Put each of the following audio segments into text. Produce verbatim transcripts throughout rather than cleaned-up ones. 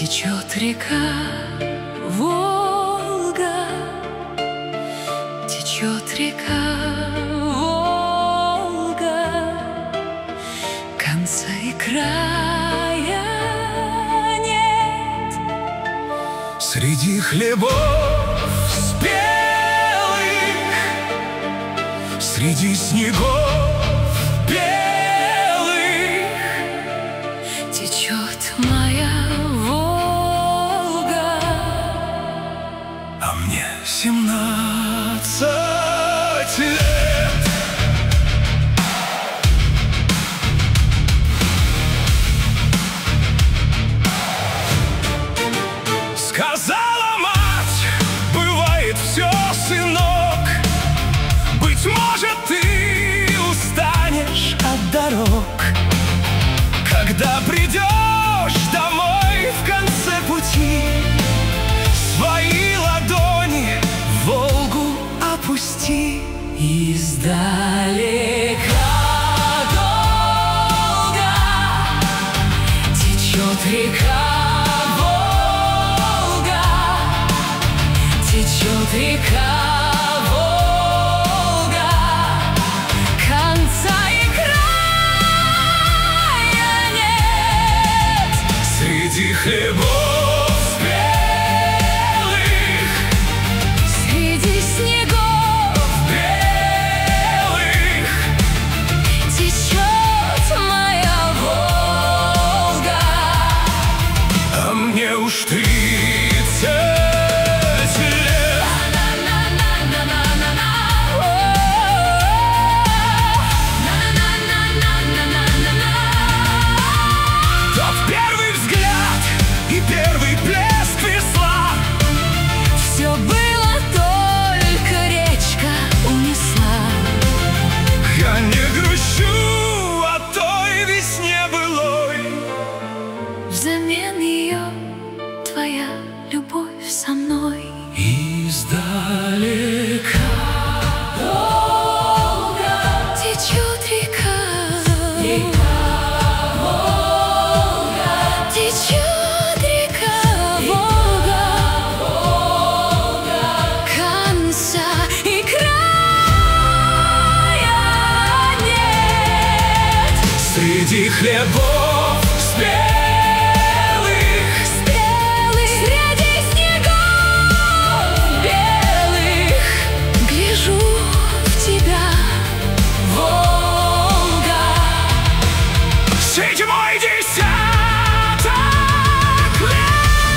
Течет река Волга, течет река Волга, конца и края нет. Среди хлебов спелых, среди снегов белых течет моя Волга, а мне семнадцать лет. Сказала мать, бывает все, сынок, быть может, ты устанешь от дорог. Когда придешь домой в конце пути, свои ладони в Волгу опусти. издалека долго течет река Волга, течет река Волга, конца и края нет. Среди хлебов спелых, Среди снегов белых течет моя Волга, а мне уж тридцать лет. на-на-на-на-на-на-на-на. На-на-на-на-на-на-на-на. Тот первый взгляд и первый плеск весла, Все было, только речка унесла. я не грущу о той весне былой. Взамен ее твоя любовь со мной. Издалека Волга, течет река, река Волга, течет река Волга, Волга, конца и края нет. среди хлебов спелых, Спелых среди снегов белых гляжу в тебя, Волга. седьмой десяток лет.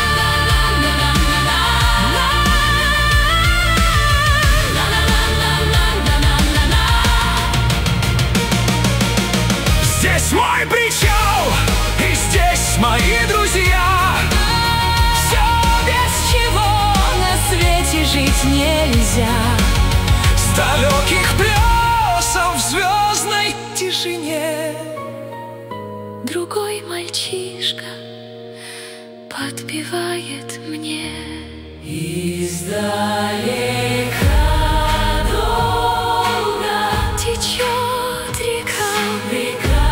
Здесь мой причал, и здесь мои друзья. Все, без чего на свете жить нельзя. С далеких плесов в звездной тишине Другой мальчишка подпевает мне. Издалека долго течет река, река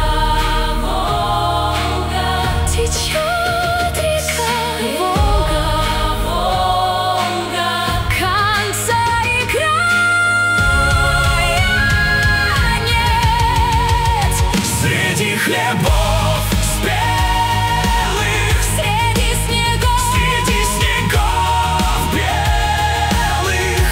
Волга, течет река Волга, Волга, конца и края нет. среди хлебов спелых, Среди снегов среди снегов белых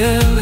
деревьев.